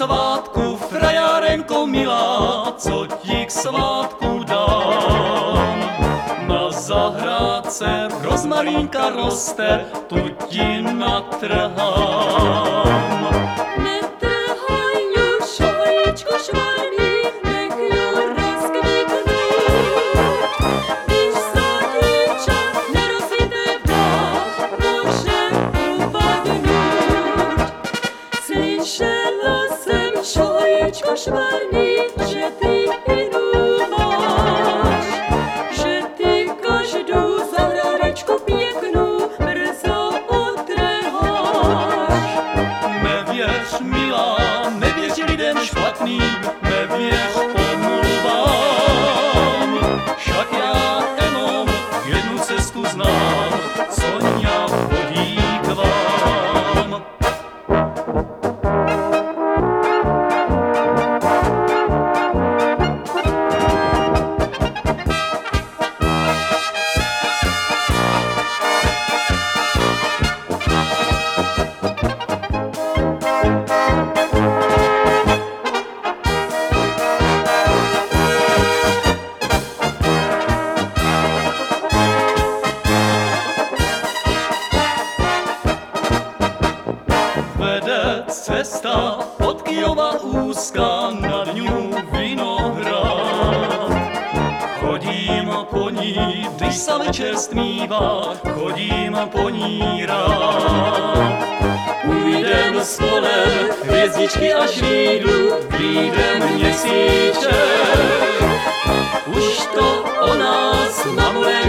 svátku, frajárenko milá, co ti k svátku dám. Na zahrádce rozmarínka roste, tu ti natrhám. Netrhaj ju, šohličko švarný, nech ju rozkvitne. Když sa dívča nerozvite vdál, môže upadnúť. Slyšela jsem, šohličko švarný, že ty inú máš, že ty každú zahrádečku pěknú brzo odtrháš. Nevěř, milá, nevěř lidem špatným, nevěř pomluvám. Však já jenom jednu cestu znám, Soňa vodí k vám. Vede cesta od Kyjova úzká na dňu Vinohrad. Chodím po ní, když sa večer stmívá, chodím po ní rád. Ujdem spolem hvězdičky až vyjde měsíček. Už to o nás na mlé